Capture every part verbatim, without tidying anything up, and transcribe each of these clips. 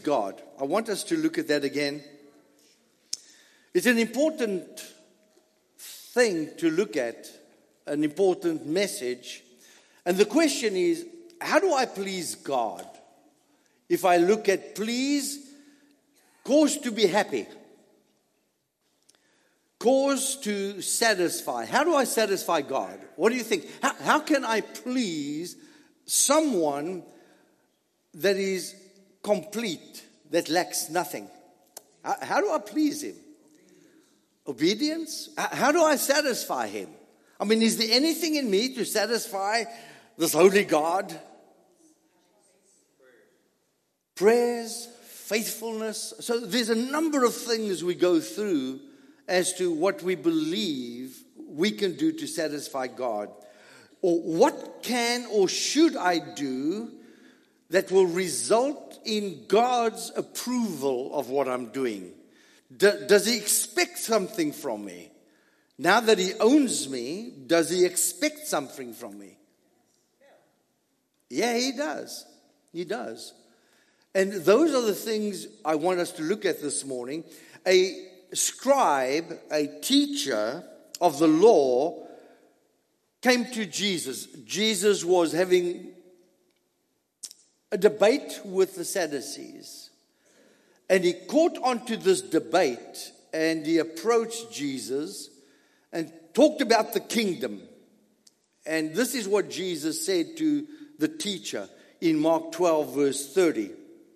God. I want us to look at that again. It's an important thing to look at, an important message. And the question is, how do I please God? If I look at please, cause to be happy, cause to satisfy. How do I satisfy God? What do you think? How, how can I please someone that is complete, that lacks nothing? How, how do I please him? Obedience? How do I satisfy him? I mean, is there anything in me to satisfy this holy God? Prayers, faithfulness. So there's a number of things we go through as to what we believe we can do to satisfy God. Or what can or should I do that will result in God's approval of what I'm doing? Do, does he expect something from me? Now that he owns me, does he expect something from me? Yeah, he does. He does. And those are the things I want us to look at this morning. A scribe, a teacher of the law, came to Jesus. Jesus was having a debate with the Sadducees. And he caught onto this debate and he approached Jesus and talked about the kingdom. And this is what Jesus said to the teacher in Mark twelve, verse thirty.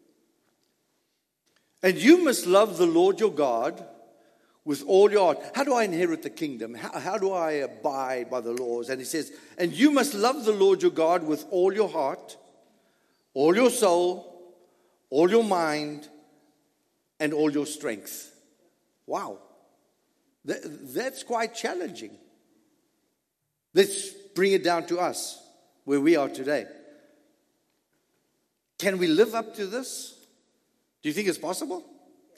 And you must love the Lord your God with all your heart. How do I inherit the kingdom? How, how do I abide by the laws? And he says, and you must love the Lord your God with all your heart, all your soul, all your mind, and all your strength. Wow. That, that's quite challenging. Let's bring it down to us, where we are today. Can we live up to this? Do you think it's possible?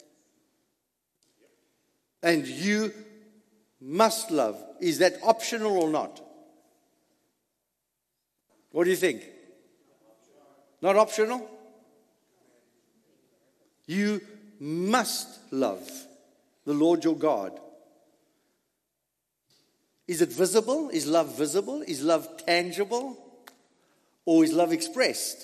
And you must love. Is that optional or not? What do you think? Not optional? You must love the Lord your God. Is it visible? Is love visible? Is love tangible? Or is love expressed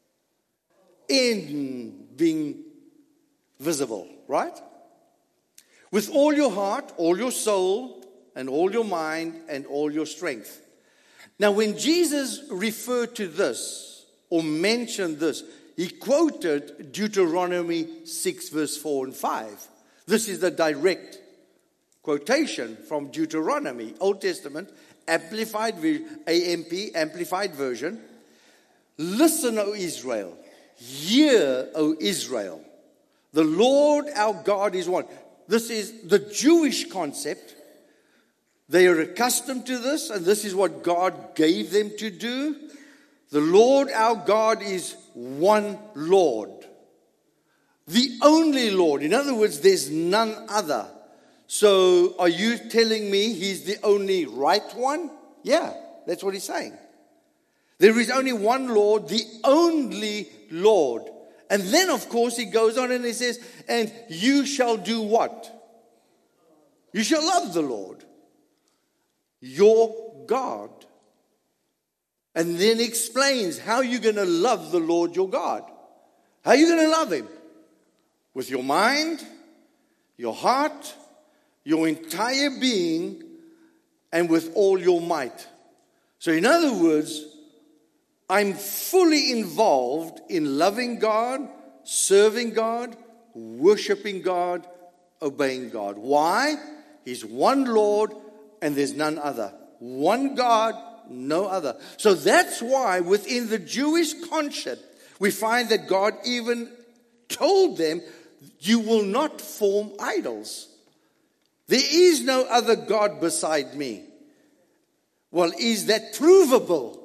in being visible, right? With all your heart, all your soul, and all your mind, and all your strength. Now, when Jesus referred to this, or mentioned this, he quoted Deuteronomy six, verse four and five. This is the direct quotation from Deuteronomy, Old Testament, Amplified, A M P, Amplified Version. Listen, O Israel. Hear, O Israel. The Lord our God is one. This is the Jewish concept. They are accustomed to this, and this is what God gave them to do. The Lord our God is one Lord. The only Lord. In other words, there's none other. So are you telling me he's the only right one? Yeah, that's what he's saying. There is only one Lord, the only Lord. And then, of course, he goes on and he says, and you shall do what? You shall love the Lord, your God. And then explains how you're going to love the Lord your God. How are you going to love him? With your mind, your heart, your entire being, and with all your might. So in other words, I'm fully involved in loving God, serving God, worshiping God, obeying God. Why? He's one Lord and there's none other. One God, no other. So that's why within the Jewish concept, we find that God even told them, you will not form idols. There is no other God beside me. Well, is that provable?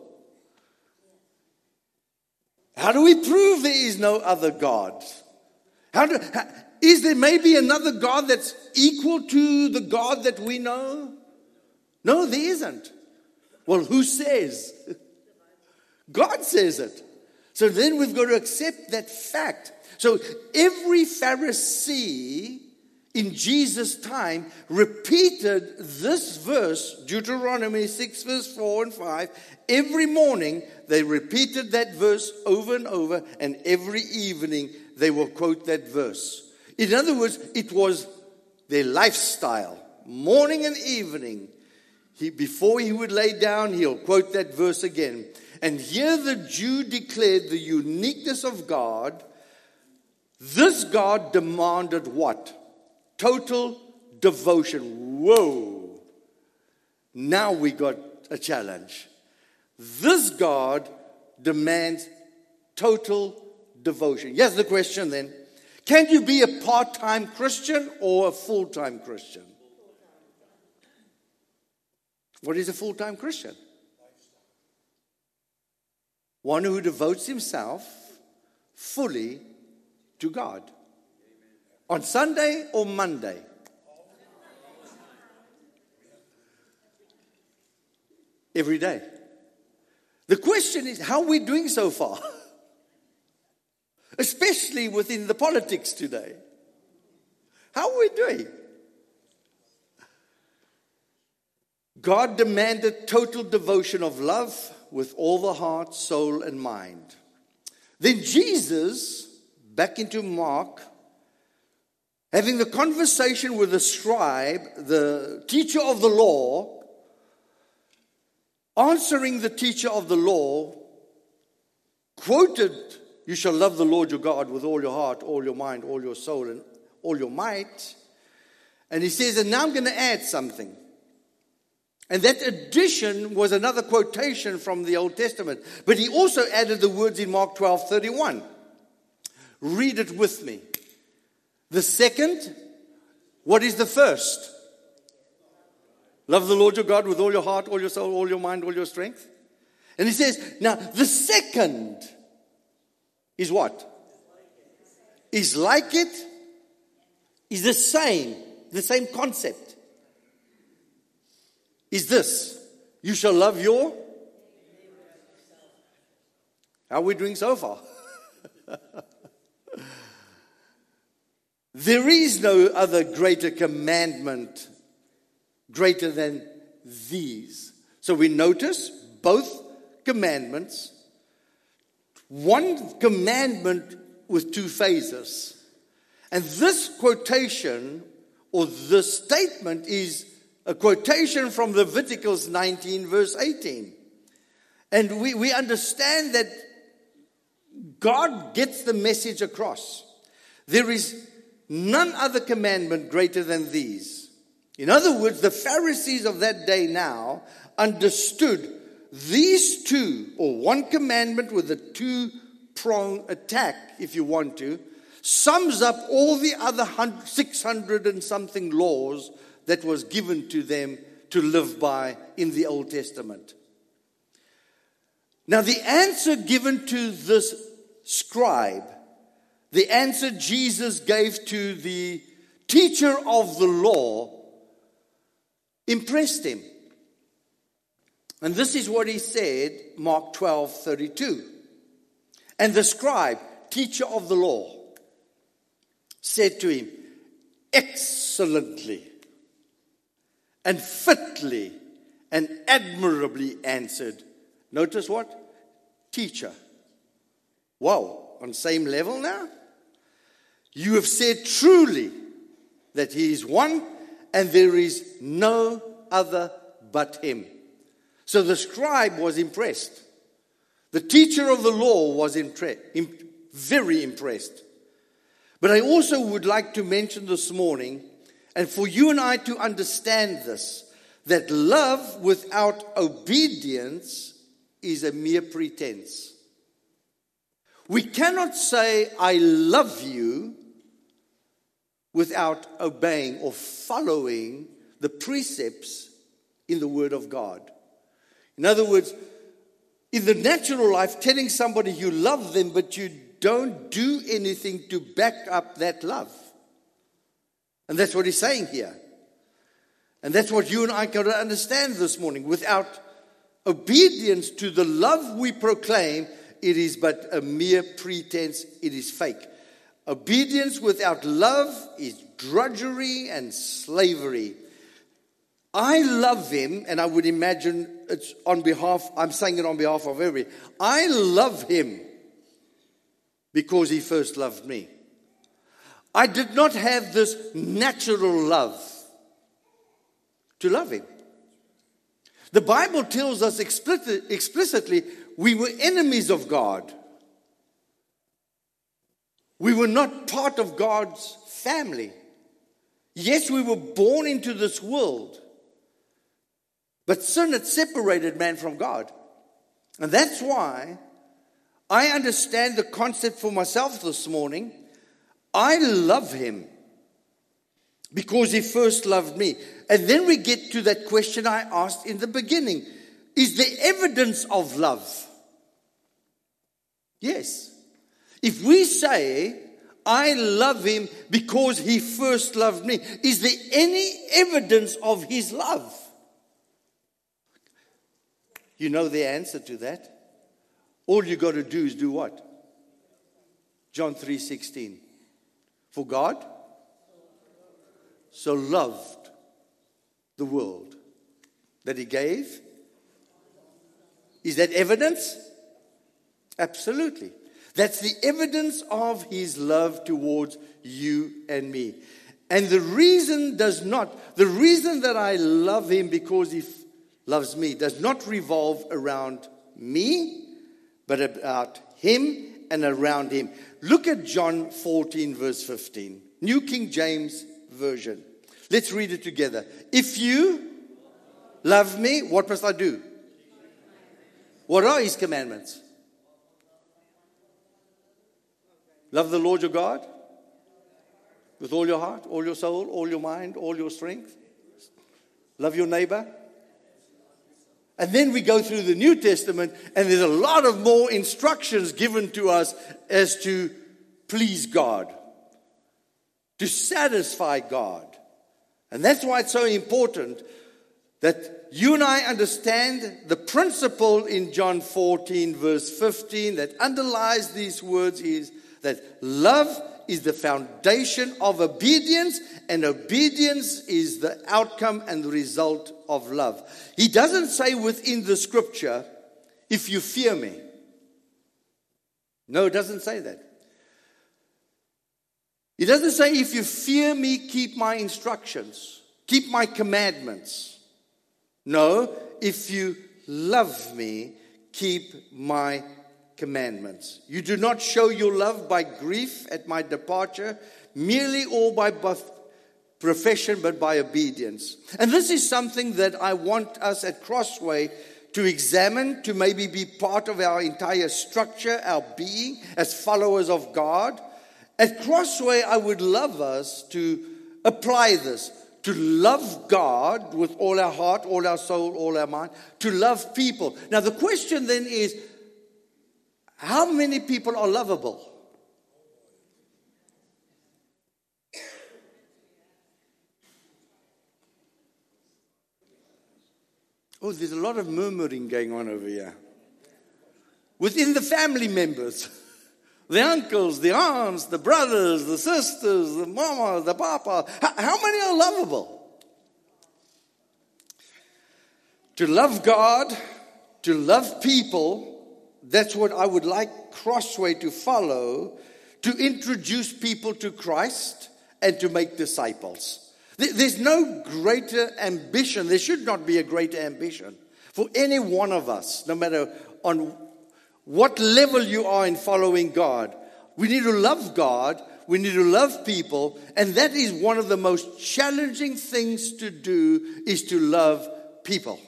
How do we prove there is no other God? How do, how, is there maybe another God that's equal to the God that we know? No, there isn't. Well, who says? God says it. So then we've got to accept that fact. So every Pharisee in Jesus' time repeated this verse, Deuteronomy six, verse four and five. Every morning they repeated that verse over and over, and every evening they will quote that verse. In other words, it was their lifestyle. Morning and evening, he, before he would lay down, he'll quote that verse again. And here the Jew declared the uniqueness of God. This God demanded what? Total devotion. Whoa. Now we got a challenge. This God demands total devotion. Here's the question then. Can you be a part-time Christian or a full-time Christian? What is a full-time Christian? One who devotes himself fully to God. On Sunday or Monday? Every day. The question is, how are we doing so far? Especially within the politics today. How are we doing? God demanded total devotion of love with all the heart, soul, and mind. Then Jesus, back into Mark, having the conversation with the scribe, the teacher of the law, answering the teacher of the law, quoted, "You shall love the Lord your God with all your heart, all your mind, all your soul, and all your might." And he says, and now I'm going to add something. And that addition was another quotation from the Old Testament. But he also added the words in Mark twelve thirty-one. Read it with me. The second, what is the first? Love the Lord your God with all your heart, all your soul, all your mind, all your strength. And he says, now the second is what? Is like it, is the same, the same concept. Is this, you shall love your? How are we doing so far? There is no other greater commandment greater than these. So we notice both commandments. One commandment with two phases. And this quotation or this statement is a quotation from Leviticus nineteen verse eighteen. And we, we understand that God gets the message across. There is none other commandment greater than these. In other words, the Pharisees of that day now understood these two, or one commandment with a two-prong attack, if you want to, sums up all the other six hundred and something laws that was given to them to live by in the Old Testament. Now, the answer given to this scribe, the answer Jesus gave to the teacher of the law, impressed him. And this is what he said, Mark twelve thirty-two. And the scribe, teacher of the law, said to him, excellently and fitly and admirably answered. Notice what? Teacher. Wow, on same level now? You have said truly that he is one and there is no other but him. So the scribe was impressed. The teacher of the law was impre- imp- very impressed. But I also would like to mention this morning, and for you and I to understand this, that love without obedience is a mere pretense. We cannot say, I love you, without obeying or following the precepts in the Word of God. In other words, in the natural life, telling somebody you love them, but you don't do anything to back up that love. And that's what he's saying here. And that's what you and I got to understand this morning. Without obedience to the love we proclaim, it is but a mere pretense. It is fake. Obedience without love is drudgery and slavery. I love him, and I would imagine it's on behalf, I'm saying it on behalf of everybody. I love him because he first loved me. I did not have this natural love to love him. The Bible tells us explicit, explicitly we were enemies of God. We were not part of God's family. Yes, we were born into this world, but sin had separated man from God. And that's why I understand the concept for myself this morning. I love him because he first loved me. And then we get to that question I asked in the beginning. Is there evidence of love? Yes. If we say, I love him because he first loved me, is there any evidence of his love? You know the answer to that. All you got to do is do what? John three sixteen. For God so loved the world that he gave. Is that evidence? Absolutely. That's the evidence of his love towards you and me. And the reason does not, the reason that I love him because he f- loves me does not revolve around me, but about him and around him. Look at John fourteen, verse fifteen. New King James Version. Let's read it together. If you love me, what must I do? What are his commandments? Love the Lord your God with all your heart, all your soul, all your mind, all your strength. Love your neighbor. And then we go through the New Testament, and there's a lot of more instructions given to us as to please God, to satisfy God. And that's why it's so important that you and I understand the principle in John fourteen, verse fifteen, that underlies these words is that love is the foundation of obedience, and obedience is the outcome and the result of love. He doesn't say within the scripture, if you fear me. No, it doesn't say that. He doesn't say, if you fear me, keep my instructions, keep my commandments. No, if you love me, keep my commandments. You do not show your love by grief at my departure, merely or by profession, but by obedience. And this is something that I want us at Crossway to examine, to maybe be part of our entire structure, our being as followers of God. At Crossway, I would love us to apply this, to love God with all our heart, all our soul, all our mind, to love people. Now the question then is, how many people are lovable? Oh, there's a lot of murmuring going on over here. Within the family members, the uncles, the aunts, the brothers, the sisters, the mama, the papa. How, how many are lovable? To love God, to love people, that's what I would like Crossway to follow, to introduce people to Christ and to make disciples. There's no greater ambition. There should not be a greater ambition for any one of us, no matter on what level you are in following God. We need to love God. We need to love people. And that is one of the most challenging things to do, is to love people.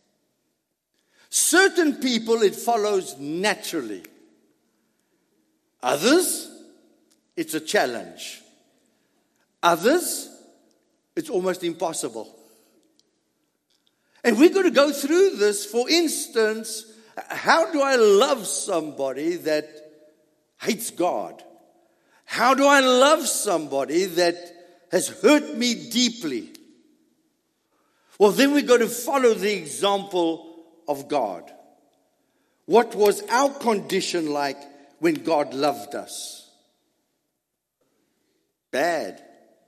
Certain people, it follows naturally. Others, it's a challenge. Others, it's almost impossible. And we're going to go through this. For instance, how do I love somebody that hates God? How do I love somebody that has hurt me deeply? Well, then we're going to follow the example of God. What was our condition like when God loved us? bad,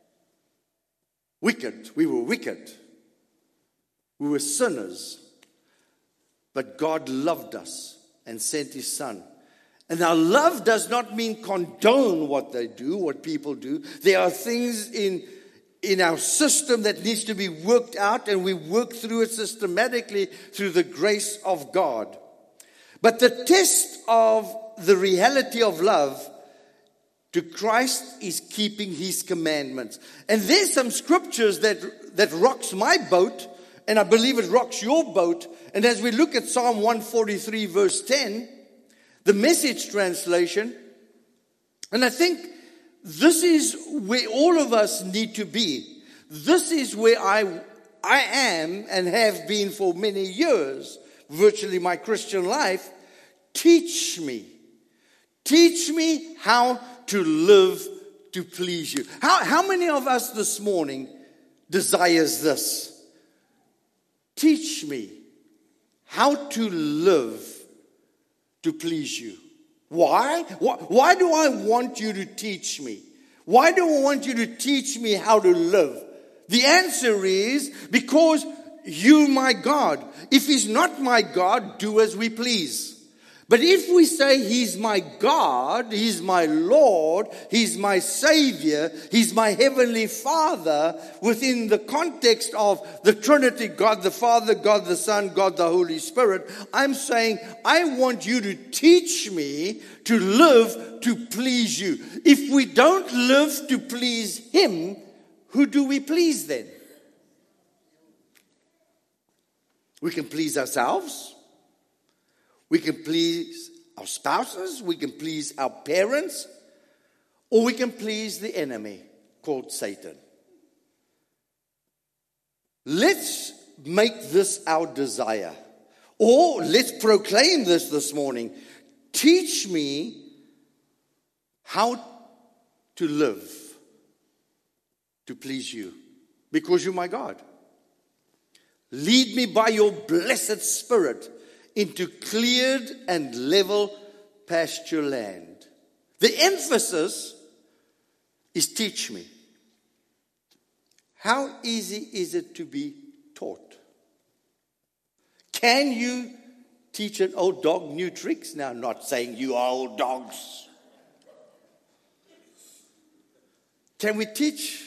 wicked. We were wicked. We were sinners. But God loved us and sent His Son. And our love does not mean condone what they do, what people do. There are things in, in our system that needs to be worked out, and we work through it systematically through the grace of God. But the test of the reality of love to Christ is keeping His commandments. And there's some scriptures that, that rocks my boat, and I believe it rocks your boat. And as we look at Psalm one forty-three verse ten, the Message translation, and I think this is where all of us need to be. This is where I, I am and have been for many years, virtually my Christian life. Teach me. Teach me how to live to please you. How, how many of us this morning desires this? Teach me how to live to please you. Why? Why? Why do I want you to teach me? Why do I want you to teach me how to live? The answer is because you, my God. If He's not my God, do as we please. But if we say He's my God, He's my Lord, He's my Savior, He's my Heavenly Father, within the context of the Trinity, God the Father, God the Son, God the Holy Spirit, I'm saying, I want you to teach me to live to please you. If we don't live to please Him, who do we please then? We can please ourselves. We can please our spouses, we can please our parents, or we can please the enemy called Satan. Let's make this our desire. Or let's proclaim this this morning. Teach me how to live to please you, because you're my God. Lead me by your blessed Spirit into cleared and level pasture land. The emphasis is teach me. How easy is it to be taught? Can you teach an old dog new tricks? Now, I'm not saying you are old dogs. Can we teach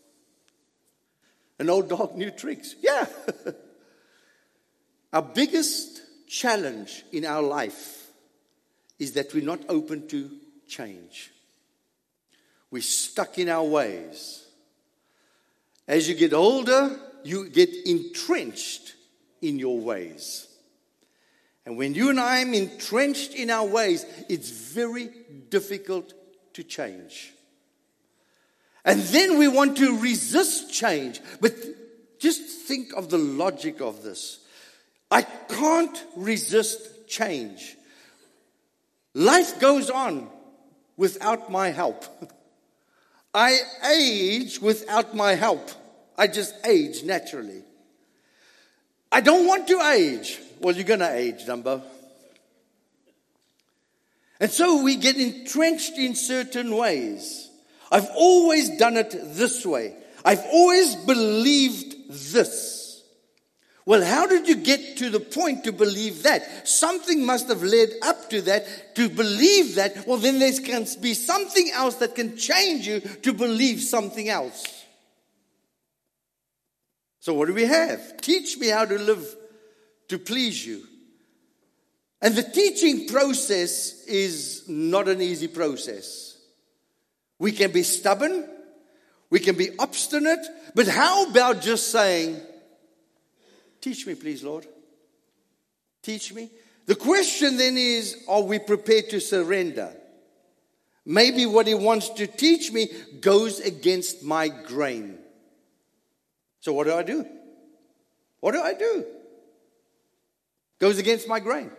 an old dog new tricks? Yeah. Our biggest challenge in our life is that we're not open to change. We're stuck in our ways. As you get older, you get entrenched in your ways. And when you and I am entrenched in our ways, it's very difficult to change. And then we want to resist change. But just think of the logic of this. I can't resist change. Life goes on without my help. I age without my help. I just age naturally. I don't want to age. Well, you're going to age, Dumbo. And so we get entrenched in certain ways. I've always done it this way. I've always believed this. Well, how did you get to the point to believe that? Something must have led up to that, to believe that. Well, then there can be something else that can change you to believe something else. So what do we have? Teach me how to live to please you. And the teaching process is not an easy process. We can be stubborn. We can be obstinate. But how about just saying, teach me, please, Lord. Teach me. The question then is, are we prepared to surrender? Maybe what He wants to teach me goes against my grain. So what do I do? What do I do? Goes against my grain.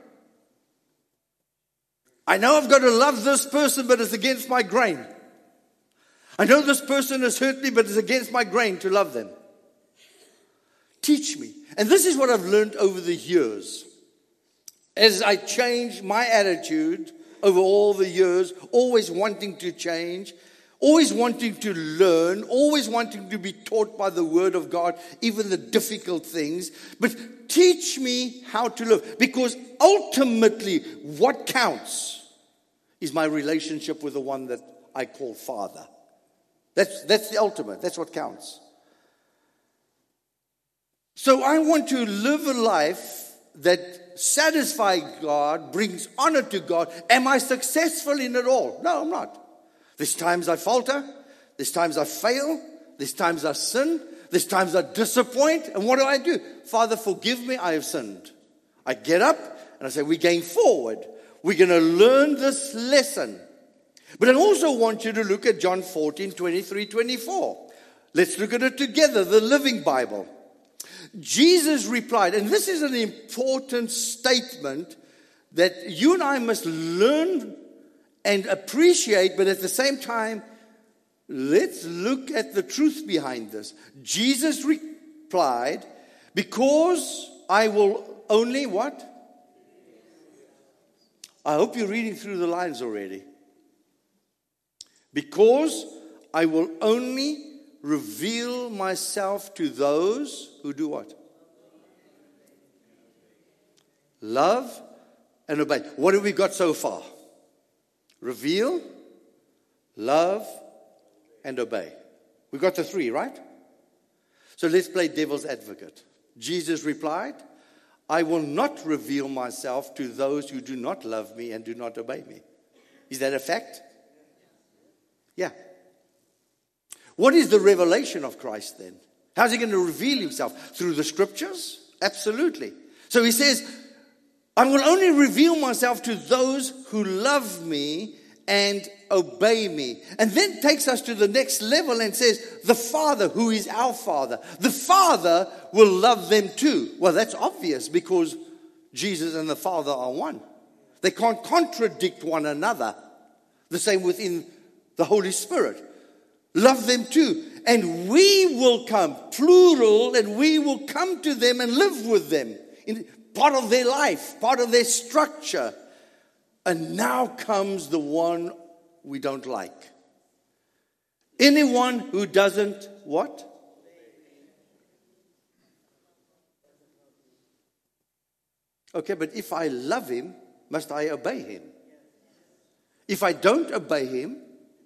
I know I've got to love this person, but it's against my grain. I know this person has hurt me, but it's against my grain to love them. Teach me. And this is what I've learned over the years. As I change my attitude over all the years, always wanting to change, always wanting to learn, always wanting to be taught by the Word of God, even the difficult things. But teach me how to live. Because ultimately, what counts is my relationship with the one that I call Father. That's, that's the ultimate. That's what counts. So I want to live a life that satisfies God, brings honor to God. Am I successful in it all? No, I'm not. There's times I falter. There's times I fail. There's times I sin. There's times I disappoint. And what do I do? Father, forgive me, I have sinned. I get up and I say, we're going forward. We're going to learn this lesson. But I also want you to look at John fourteen, twenty-three, twenty-four. Let's look at it together, the Living Bible. Jesus replied, and this is an important statement that you and I must learn and appreciate, but at the same time, let's look at the truth behind this. Jesus replied, because I will only what? I hope you're reading through the lines already. Because I will only reveal myself to those who do what? Love and obey. What have we got so far? Reveal, love, and obey. We got the three, right? So let's play devil's advocate. Jesus replied, I will not reveal myself to those who do not love me and do not obey me. Is that a fact? Yeah. What is the revelation of Christ then? How's he going to reveal himself? Through the scriptures? Absolutely. So he says, I will only reveal myself to those who love me and obey me. And then takes us to the next level and says, the Father, who is our Father, the Father will love them too. Well, that's obvious because Jesus and the Father are one. They can't contradict one another. The same within the Holy Spirit. Love them too. And we will come, plural, and we will come to them and live with them. In part of their life, part of their structure. And now comes the one we don't like. Anyone who doesn't what? Okay, but if I love him, must I obey him? If I don't obey him,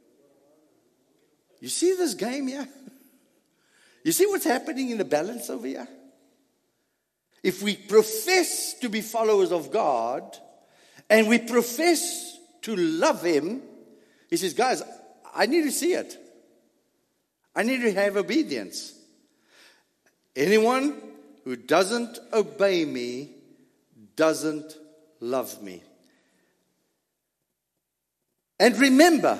you see this game here? You see what's happening in the balance over here? If we profess to be followers of God and we profess to love him, he says, guys, I need to see it. I need to have obedience. Anyone who doesn't obey me doesn't love me. And remember,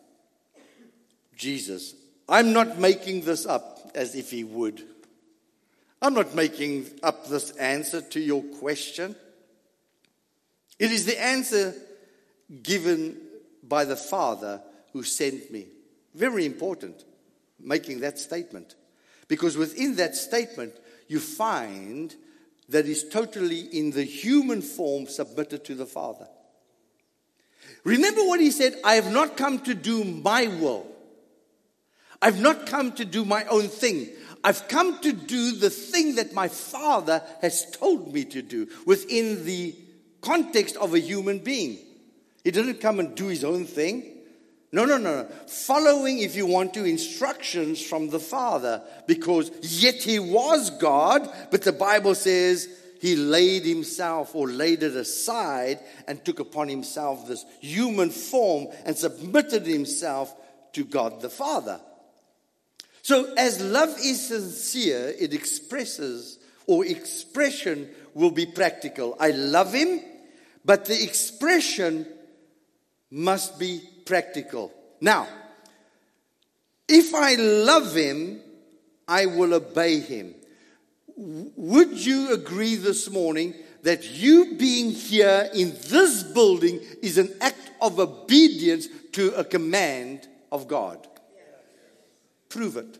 Jesus, I'm not making this up as if he would. I'm not making up this answer to your question. It is the answer given by the Father who sent me. Very important, making that statement. Because within that statement, you find that is totally in the human form submitted to the Father. Remember what he said, I have not come to do my will. I've not come to do my own thing. I've come to do the thing that my Father has told me to do within the context of a human being. He didn't come and do his own thing. No, no, no, no. Following, if you want to, instructions from the Father. Because yet he was God, but the Bible says he laid himself or laid it aside and took upon himself this human form and submitted himself to God the Father. So as love is sincere, it expresses, or expression will be practical. I love him, but the expression must be practical. Now, if I love him, I will obey him. Would you agree this morning that you being here in this building is an act of obedience to a command of God? Prove it.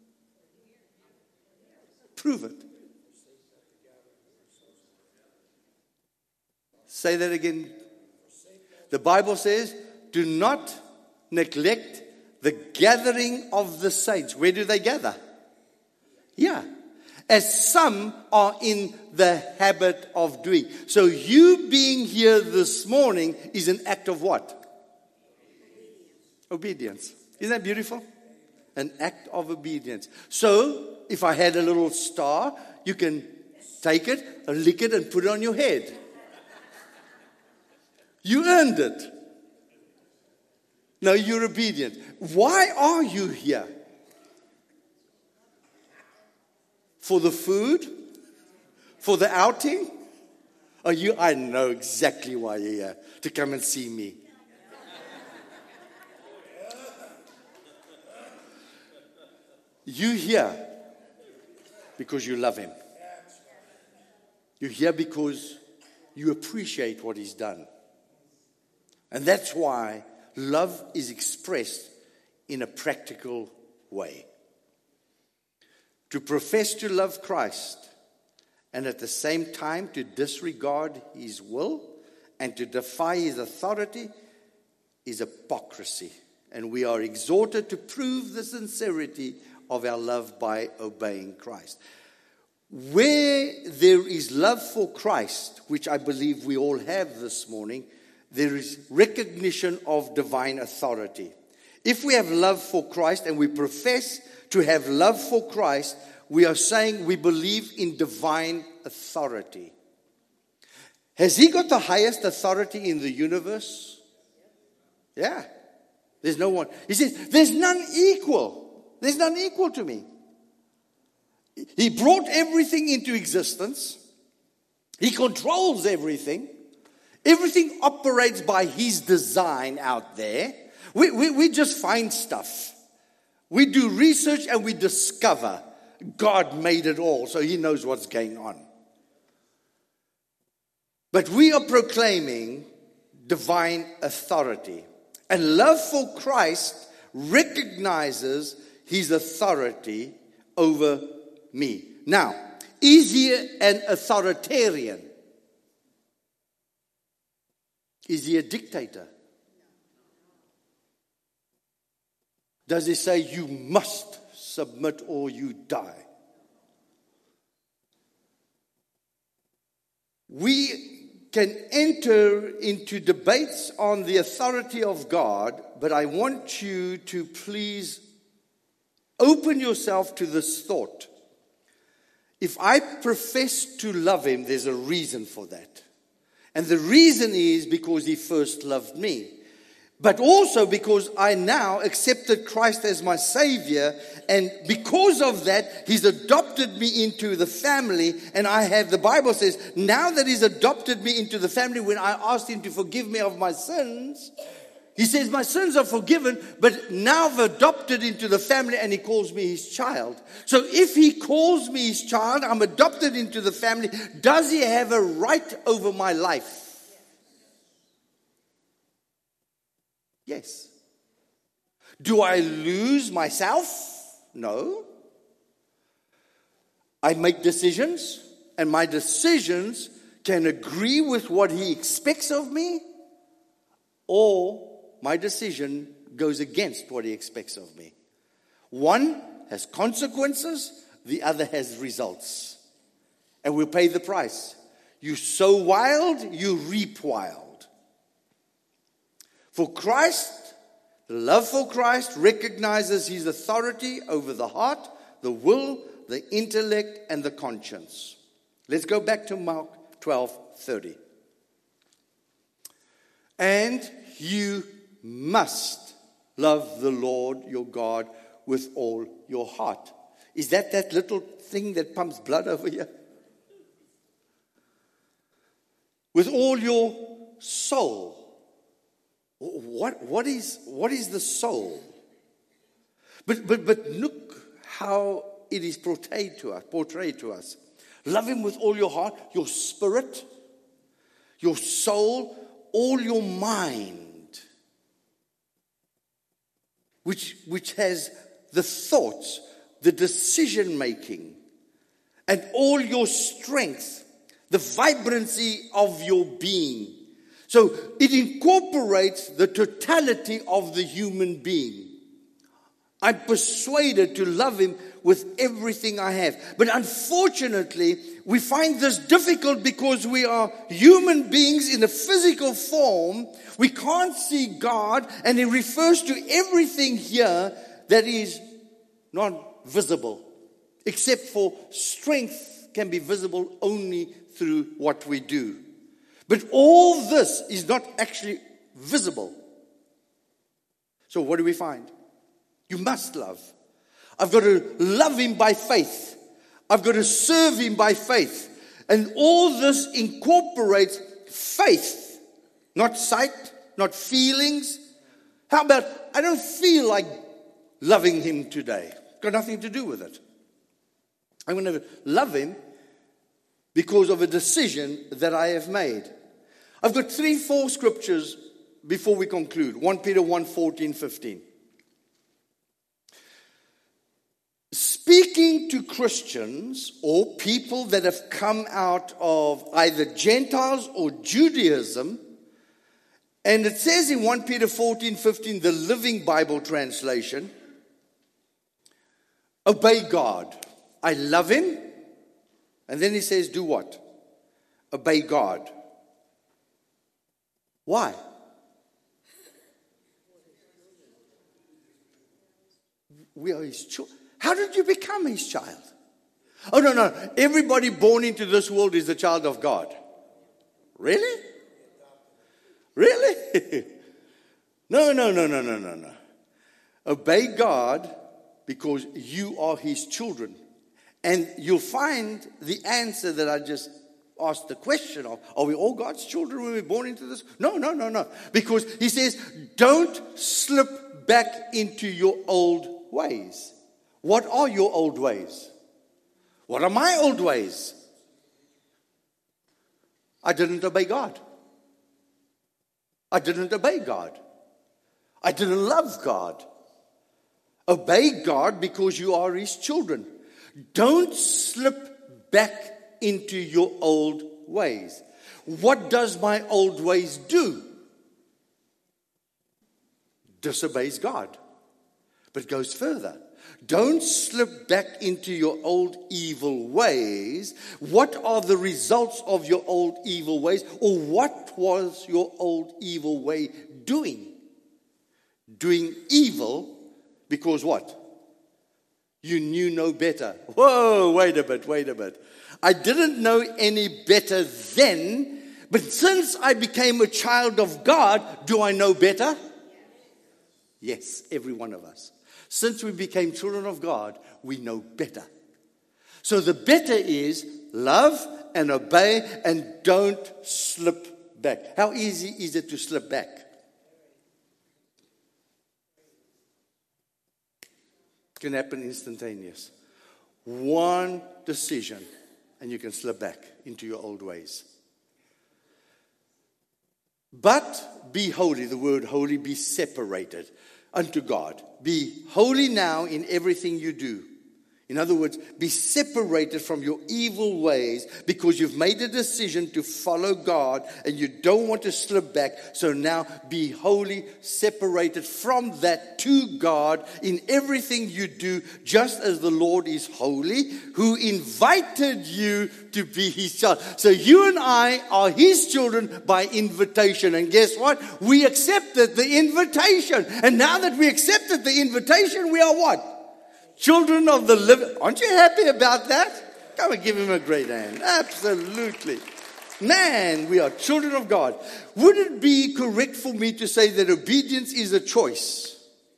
Prove it. Say that again. The Bible says, do not neglect The gathering of the saints. Where do they gather? Yeah. As some are in the habit of doing. So you being here this morning is an act of what? Obedience. Isn't that beautiful? An act of obedience. So, if I had a little star, you can take it, lick it, and put it on your head. You earned it. Now you're obedient. Why are you here? For the food? For the outing? Are you? I know exactly why you're here. To come and see me. You here because you love him. You're here because you appreciate what he's done. And that's why love is expressed in a practical way. To profess to love Christ and at the same time to disregard his will and to defy his authority is hypocrisy. And we are exhorted to prove the sincerity of our love by obeying Christ. Where there is love for Christ, which I believe we all have this morning, there is recognition of divine authority. If we have love for Christ and we profess to have love for Christ, we are saying we believe in divine authority. Has he got the highest authority in the universe? Yeah. There's no one. He says, there's none equal. There's none equal to me. He brought everything into existence. He controls everything. Everything operates by his design out there. We, we, we just find stuff. We do research and we discover God made it all, so he knows what's going on. But we are proclaiming divine authority. And love for Christ recognizes his authority over me. Now, is he an authoritarian? Is he a dictator? Does he say you must submit or you die? We can enter into debates on the authority of God, but I want you to please open yourself to this thought. If I profess to love him, there's a reason for that. And the reason is because he first loved me. But also because I now accepted Christ as my Savior. And because of that, he's adopted me into the family. And I have, the Bible says, now that he's adopted me into the family, when I asked him to forgive me of my sins, he says, my sins are forgiven, but now I've adopted into the family and he calls me his child. So if he calls me his child, I'm adopted into the family, does he have a right over my life? Yes. Do I lose myself? No. I make decisions, and my decisions can agree with what he expects of me, or my decision goes against what he expects of me. One has consequences, the other has results. And we'll pay the price. You sow wild, you reap wild. For Christ, the love for Christ recognizes his authority over the heart, the will, the intellect, and the conscience. Let's go back to Mark twelve thirty. And you must love the Lord your God with all your heart. Is that that little thing that pumps blood over here? With all your soul. What, what, is, what is the soul? But, but, but look how it is portrayed to us, portrayed to us. Love him with all your heart, your spirit, your soul, all your mind, which, which has the thoughts, the decision making, and all your strength, the vibrancy of your being. So it incorporates the totality of the human being. I'm persuaded to love him with everything I have. But unfortunately, we find this difficult because we are human beings in a physical form. We can't see God, and he refers to everything here that is not visible, except for strength can be visible only through what we do. But all this is not actually visible. So what do we find? You must love. I've got to love him by faith. I've got to serve him by faith. And all this incorporates faith, not sight, not feelings. How about, I don't feel like loving him today. Got nothing to do with it. I'm going to love him because of a decision that I have made. I've got three, four scriptures before we conclude. First Peter one, fourteen, fifteen. Speaking to Christians or people that have come out of either Gentiles or Judaism, and it says in First Peter fourteen, fifteen, the Living Bible translation, obey God. I love him. And then he says, do what? Obey God. Why? We are his children. How did you become his child? Oh, no, no. Everybody born into this world is the child of God. Really? Really? No, no, no, no, no, no, no. Obey God because you are his children. And you'll find the answer that I just asked the question of. Are we all God's children when we're born into this? No, no, no, no. Because he says, don't slip back into your old ways. What are your old ways? What are my old ways? I didn't obey God. I didn't obey God. I didn't love God. Obey God because you are his children. Don't slip back into your old ways. What does my old ways do? Disobeys God. But goes further. Don't slip back into your old evil ways. What are the results of your old evil ways? Or what was your old evil way doing? Doing evil because what? You knew no better. Whoa, wait a bit, wait a bit. I didn't know any better then, but since I became a child of God, do I know better? Yes, every one of us. Since we became children of God, we know better. So the better is love and obey and don't slip back. How easy is it to slip back? Can happen instantaneous. One decision and you can slip back into your old ways. But be holy, the word holy, be separated unto God. Be holy now in everything you do. In other words, be separated from your evil ways because you've made a decision to follow God and you don't want to slip back. So now be holy, separated from that to God in everything you do, just as the Lord is holy, who invited you to be his child. So you and I are his children by invitation. And guess what? We accepted the invitation. And now that we accepted the invitation, we are what? Children of the living. Aren't you happy about that? Come and give him a great hand. Absolutely. Man, we are children of God. Would it be correct for me to say that obedience is a choice?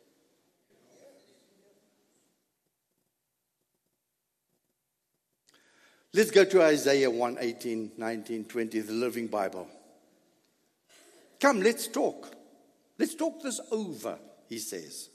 Let's go to Isaiah one, eighteen, nineteen, twenty, the Living Bible. Come, let's talk. Let's talk this over, he says.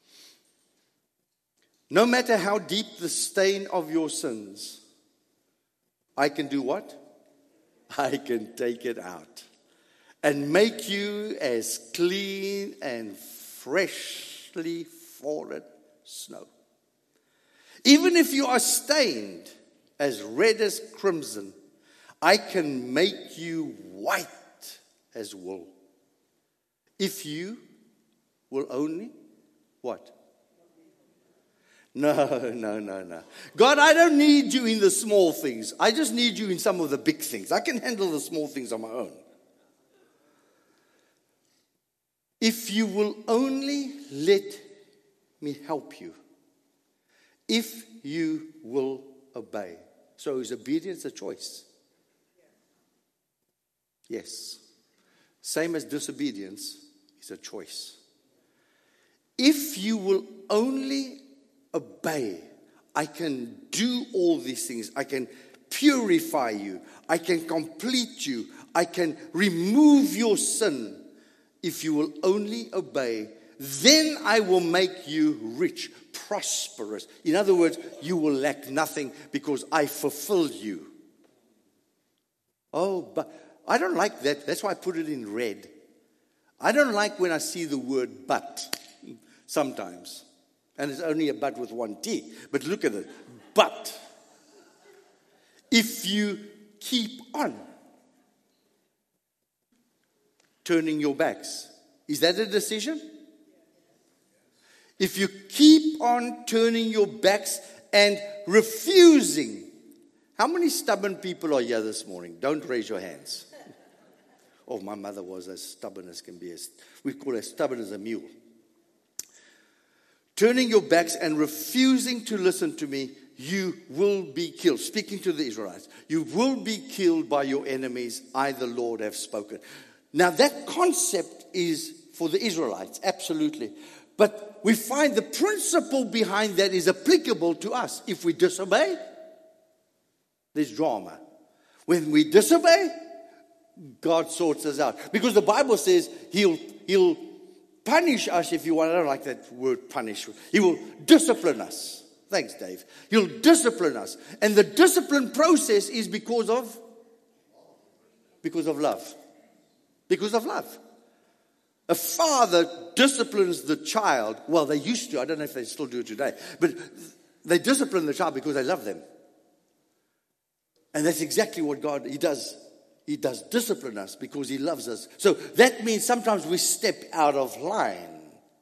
No matter how deep the stain of your sins, I can do what? I can take it out and make you as clean and freshly fallen snow. Even if you are stained as red as crimson, I can make you white as wool. If you will only, what? No, no, no, no. God, I don't need you in the small things. I just need you in some of the big things. I can handle the small things on my own. If you will only let me help you, if you will obey. So is obedience a choice? Yes. Same as disobedience is a choice. If you will only obey, I can do all these things. I can purify you. I can complete you. I can remove your sin. If you will only obey, then I will make you rich, prosperous. In other words, you will lack nothing because I fulfill you. Oh, but I don't like that. That's why I put it in red. I don't like when I see the word but sometimes. And it's only a but with one T. But look at it. But if you keep on turning your backs, is that a decision? If you keep on turning your backs and refusing. How many stubborn people are here this morning? Don't raise your hands. Oh, my mother was as stubborn as can be. As, we call her stubborn as a mule. Turning your backs and refusing to listen to me, you will be killed. Speaking to the Israelites, you will be killed by your enemies. I, the Lord, have spoken. Now, that concept is for the Israelites, absolutely. But we find the principle behind that is applicable to us. If we disobey, there's drama. When we disobey, God sorts us out. Because the Bible says he'll, he'll punish us if you want. I don't like that word punish. He will discipline us. Thanks, Dave. He'll discipline us. And the discipline process is because of, because of love. Because of love. A father disciplines the child. Well, they used to. I don't know if they still do it today. But they discipline the child because they love them. And that's exactly what God, He does. He does discipline us because He loves us. So that means sometimes we step out of line.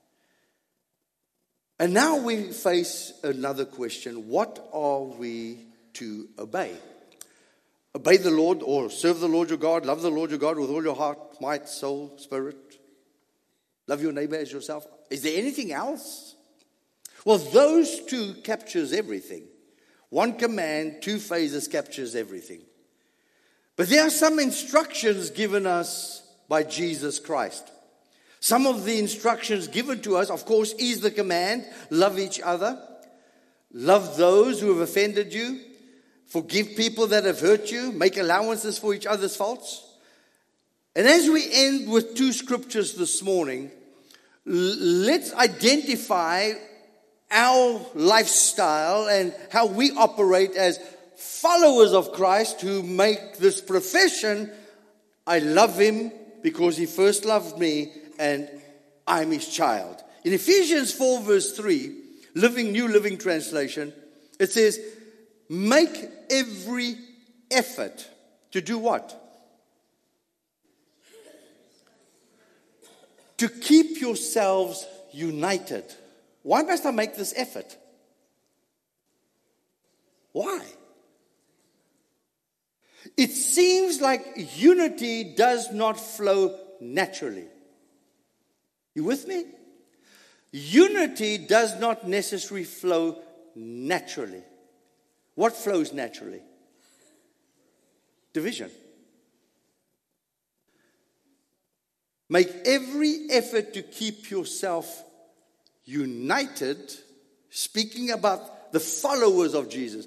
And now we face another question. What are we to obey? Obey the Lord or serve the Lord your God. Love the Lord your God with all your heart, might, soul, spirit. Love your neighbor as yourself. Is there anything else? Well, those two captures everything. One command, two phases captures everything. But there are some instructions given us by Jesus Christ. Some of the instructions given to us, of course, is the command, love each other. Love those who have offended you. Forgive people that have hurt you. Make allowances for each other's faults. And as we end with two scriptures this morning, let's identify our lifestyle and how we operate as followers of Christ who make this profession. I love Him because He first loved me and I'm His child. In Ephesians four verse three, Living New Living Translation, it says, make every effort to do what? To keep yourselves united. Why must I make this effort? Why? It seems like unity does not flow naturally. You with me? Unity does not necessarily flow naturally. What flows naturally? Division. Make every effort to keep yourself united, speaking about the followers of Jesus.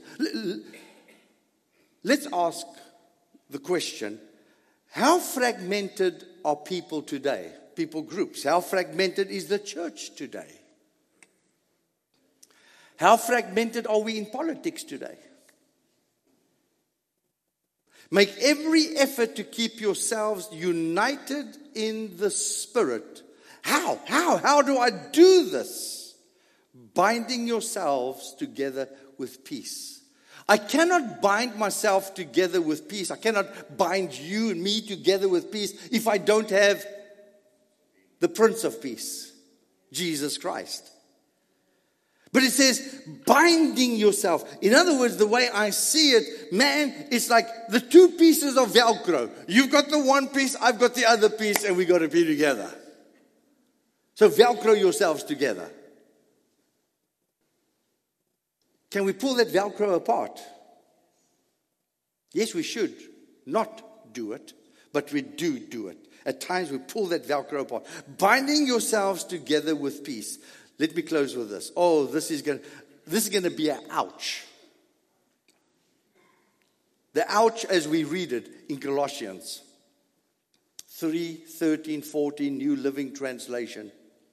Let's ask the question, how fragmented are people today? People groups. How fragmented is the church today? How fragmented are we in politics today? Make every effort to keep yourselves united in the Spirit. How? How? How do I do this? Binding yourselves together with peace. I cannot bind myself together with peace. I cannot bind you and me together with peace if I don't have the Prince of Peace, Jesus Christ. But it says, binding yourself. In other words, the way I see it, man, it's like the two pieces of Velcro. You've got the one piece, I've got the other piece, and we got to be together. So Velcro yourselves together. Can we pull that Velcro apart? Yes, we should not do it, but we do do it. At times we pull that Velcro apart. Binding yourselves together with peace. Let me close with this. Oh, this is going this is going to be an ouch. The ouch as we read it in Colossians three, thirteen, fourteen, New Living Translation.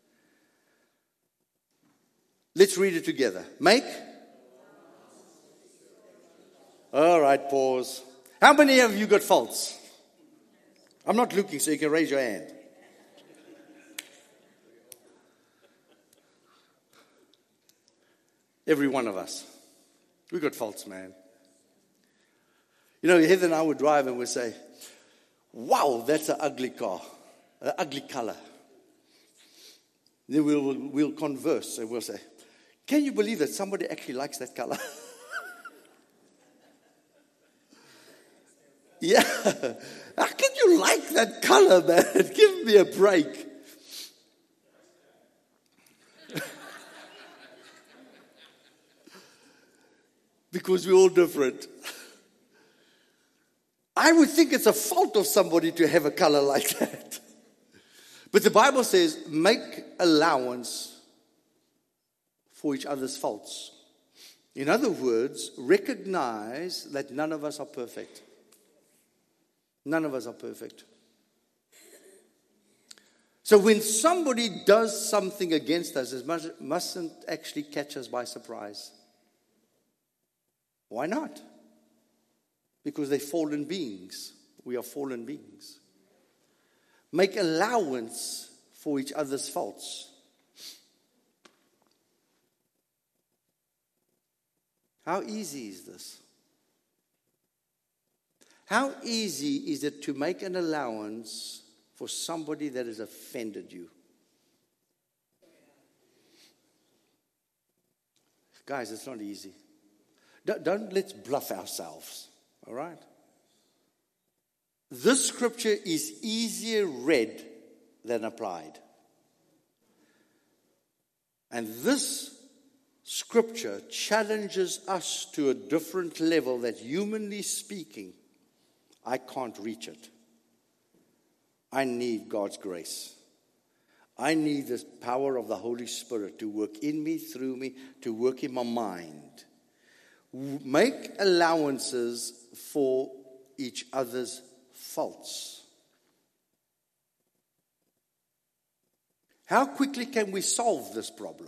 Let's read it together. Make. All right, pause. How many of you got faults? I'm not looking, so you can raise your hand. Every one of us. We got faults, man. You know, Heather and I would drive and we'd say, wow, that's an ugly car, an ugly color. Then we'll, we'll converse and we'll say, can you believe that somebody actually likes that color? Yeah. How can you like that color, man? Give me a break. Because we're all different. I would think it's a fault of somebody to have a color like that. But the Bible says, make allowance for each other's faults. In other words, recognize that none of us are perfect. None of us are perfect. So when somebody does something against us, it mustn't actually catch us by surprise. Why not? Because they're fallen beings. We are fallen beings. Make allowance for each other's faults. How easy is this? How easy is it to make an allowance for somebody that has offended you? Guys, it's not easy. Don't, don't let's bluff ourselves, all right? This scripture is easier read than applied. And this scripture challenges us to a different level that, humanly speaking, I can't reach it. I need God's grace. I need the power of the Holy Spirit to work in me, through me, to work in my mind. Make allowances for each other's faults. How quickly can we solve this problem?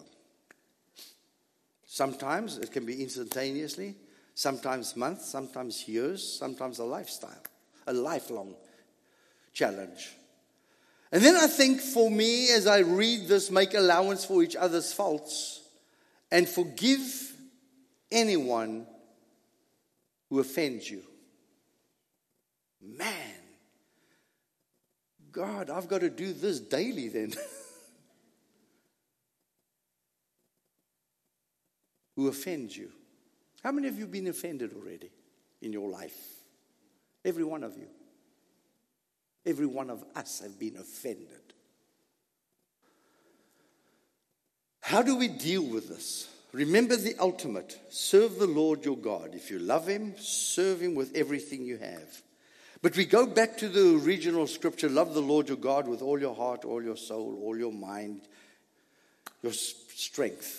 Sometimes it can be instantaneously, sometimes months, sometimes years, sometimes a lifestyle, a lifelong challenge. And then I think for me, as I read this, make allowance for each other's faults and forgive anyone who offends you. Man, God, I've got to do this daily then. Who offends you. How many of you have been offended already in your life? Every one of you. Every one of us have been offended. How do we deal with this? Remember the ultimate. Serve the Lord your God. If you love him, serve him with everything you have. But we go back to the original scripture. Love the Lord your God with all your heart, all your soul, all your mind, your strength.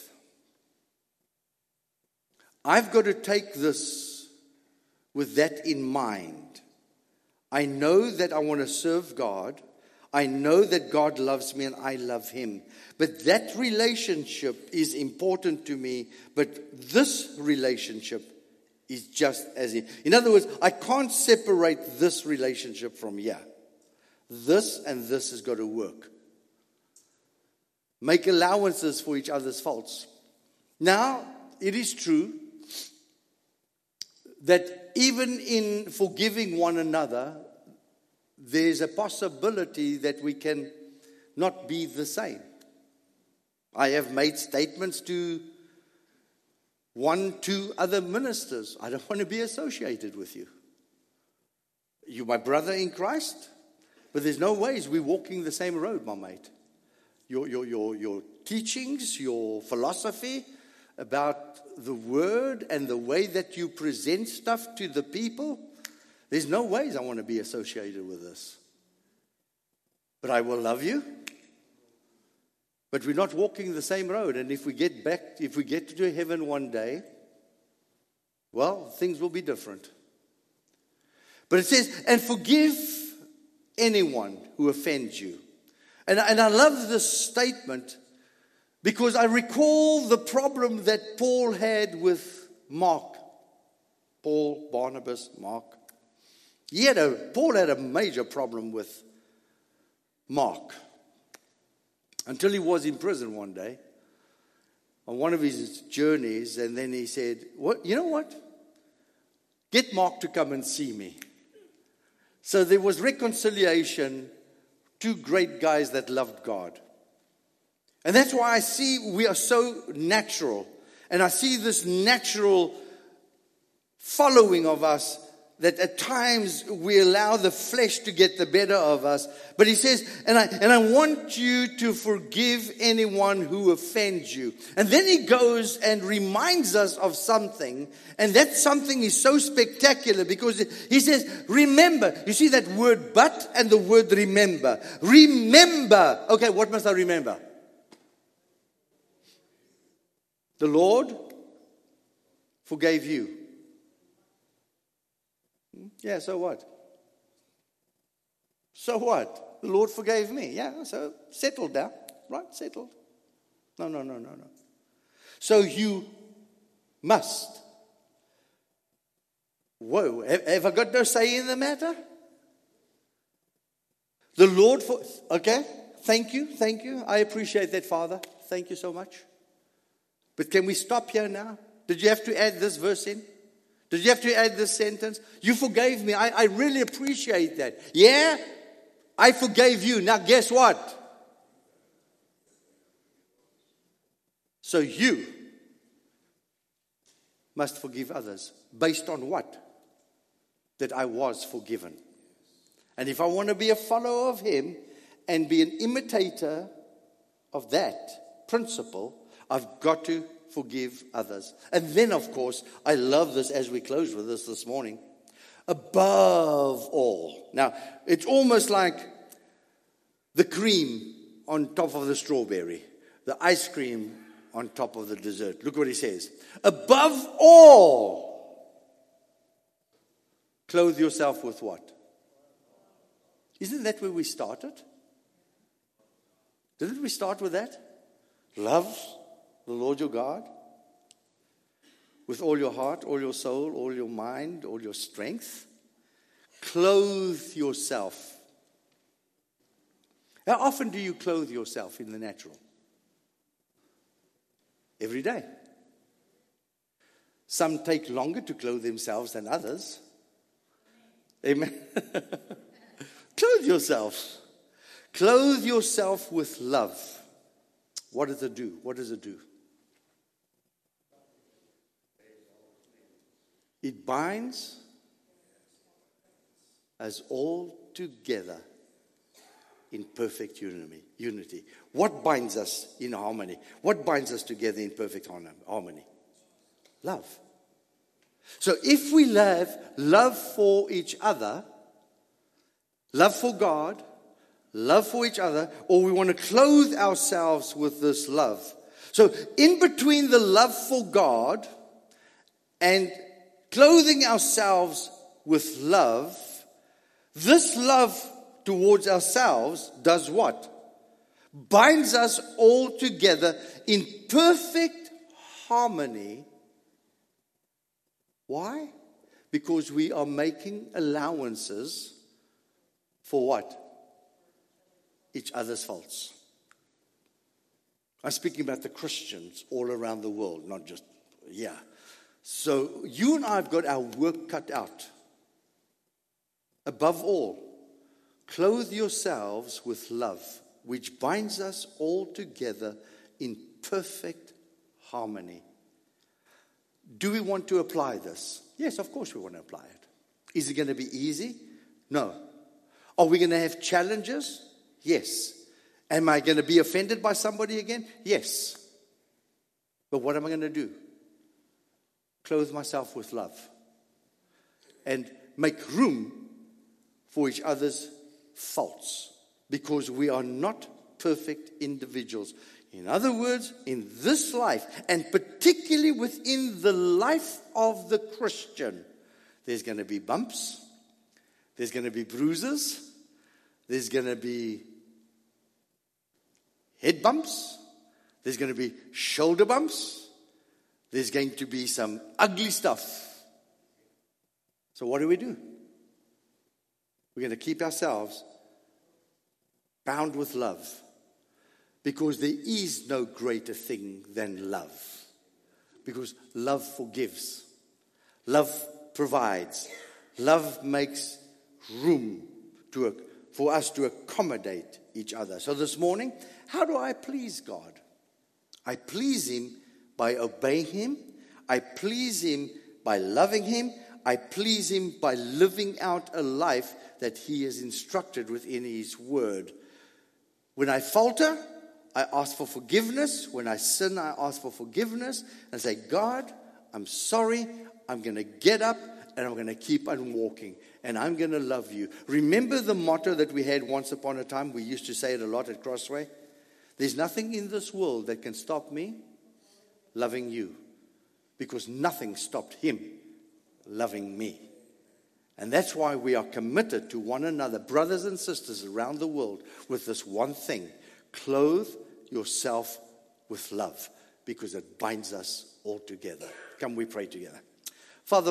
I've got to take this with that in mind. I know that I want to serve God. I know that God loves me and I love him. But that relationship is important to me. But this relationship is just as it. In other words, I can't separate this relationship from here. This and this has got to work. Make allowances for each other's faults. Now, it is true that even in forgiving one another, there's a possibility that we can not be the same. I have made statements to one, two other ministers. I don't want to be associated with you. You're my brother in Christ, but there's no ways we're walking the same road, my mate. Your, your, your, your teachings, your philosophy about the word and the way that you present stuff to the people, there's no ways I want to be associated with this. But I will love you. But we're not walking the same road. And if we get back, if we get to heaven one day, well, things will be different. But it says, and forgive anyone who offends you. And, and I love this statement because I recall the problem that Paul had with Mark. Paul, Barnabas, Mark. He had a, Paul had a major problem with Mark. Until he was in prison one day on one of his journeys, and then he said, "What? You know what? Get Mark to come and see me." So there was reconciliation, two great guys that loved God. And that's why I see we are so natural. And I see this natural following of us that at times we allow the flesh to get the better of us. But he says, and I, and I want you to forgive anyone who offends you. And then he goes and reminds us of something. And that something is so spectacular because he says, remember. You see that word but and the word remember. Remember. Okay, what must I remember? The Lord forgave you. Yeah, so what? So what? The Lord forgave me. Yeah, so settled down. Right? Settled. No, no, no, no, no. So you must. Whoa, have, have I got no say in the matter? The Lord for, okay, thank you, thank you. I appreciate that, Father. Thank you so much. But can we stop here now? Did you have to add this verse in? Did you have to add this sentence? You forgave me. I, I really appreciate that. Yeah, I forgave you. Now guess what? So you must forgive others. Based on what? That I was forgiven. And if I want to be a follower of him and be an imitator of that principle, I've got to forgive others. And then, of course, I love this as we close with this this morning. Above all. Now, it's almost like the cream on top of the strawberry, the ice cream on top of the dessert. Look what he says. Above all, clothe yourself with what? Isn't that where we started? Didn't we start with that? Love the Lord your God with all your heart, all your soul, all your mind, all your strength. Clothe yourself. How often do you clothe yourself in the natural? Every day. Some take longer to clothe themselves than others. Amen. Clothe yourself. Clothe yourself with love. What does it do? What does it do? It binds us all together in perfect unity. What binds us in harmony? What binds us together in perfect harmony? Love. So if we have love for each other, love for God, love for each other, or we want to clothe ourselves with this love. So in between the love for God and clothing ourselves with love, this love towards ourselves does what? Binds us all together in perfect harmony. Why? Because we are making allowances for what? Each other's faults. I'm speaking about the Christians all around the world, not just, yeah. So you and I have got our work cut out. Above all, clothe yourselves with love, which binds us all together in perfect harmony. Do we want to apply this? Yes, of course we want to apply it. Is it going to be easy? No. Are we going to have challenges? Yes. Am I going to be offended by somebody again? Yes. But what am I going to do? Clothe myself with love. And make room for each other's faults. Because we are not perfect individuals. In other words, in this life, and particularly within the life of the Christian, there's going to be bumps, there's going to be bruises, there's going to be head bumps, there's going to be shoulder bumps, there's going to be some ugly stuff. So what do we do? We're going to keep ourselves bound with love. Because there is no greater thing than love. Because love forgives. Love provides. Love makes room to, for us to accommodate each other. So this morning, how do I please God? I please Him by obeying Him. I please Him by loving Him. I please Him by living out a life that He has instructed within His Word. When I falter, I ask for forgiveness. When I sin, I ask for forgiveness and say, God, I'm sorry. I'm going to get up and I'm going to keep on walking. And I'm going to love you. Remember the motto that we had once upon a time? We used to say it a lot at Crossway. There's nothing in this world that can stop me loving you. Because nothing stopped Him loving me. And that's why we are committed to one another, brothers and sisters around the world, with this one thing. Clothe yourself with love, because it binds us all together. Come, we pray together. Father,